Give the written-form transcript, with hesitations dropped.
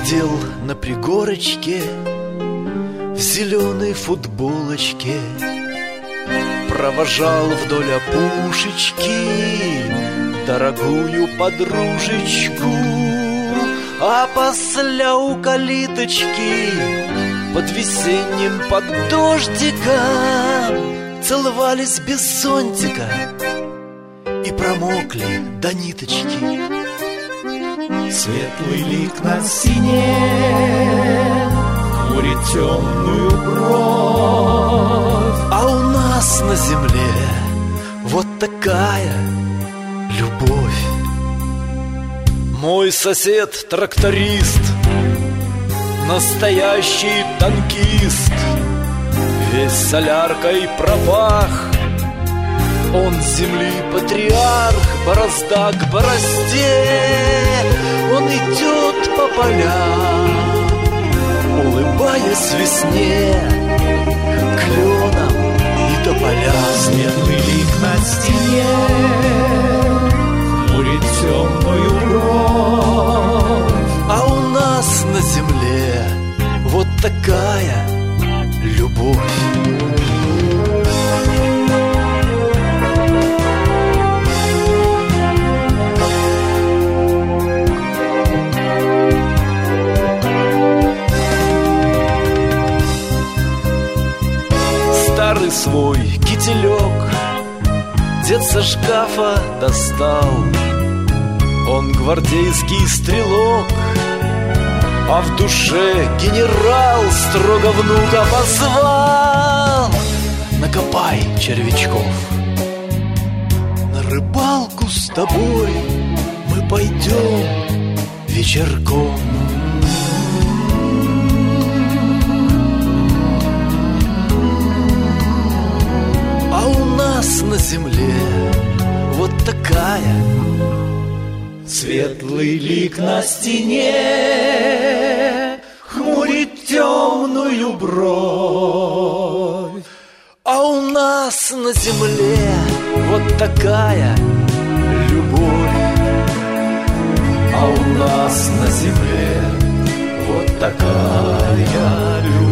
Сидел на пригорочке в зеленой футболочке, провожал вдоль опушечки дорогую подружечку, а после у калиточки под весенним под дождиком целовались без зонтика и промокли до ниточки. Светлый лик на стене хмурит темную бровь, а у нас на земле вот такая любовь. Мой сосед тракторист, настоящий танкист, весь соляркой пропах. Он земли патриарх, борозда к борозде. Он идет по полям, улыбаясь весне, кленам и тополям. Светлый лик на стене хмурит темную бровь, а у нас на земле вот такая любовь. Старый свой кителек дед со шкафа достал. Он гвардейский стрелок, а в душе генерал строго внука позвал: накопай червячков, на рыбалку с тобой мы пойдем вечерком. А у нас на земле вот такая. Светлый лик на стене хмурит темную бровь, а у нас на земле вот такая любовь. а у нас на земле вот такая любовь.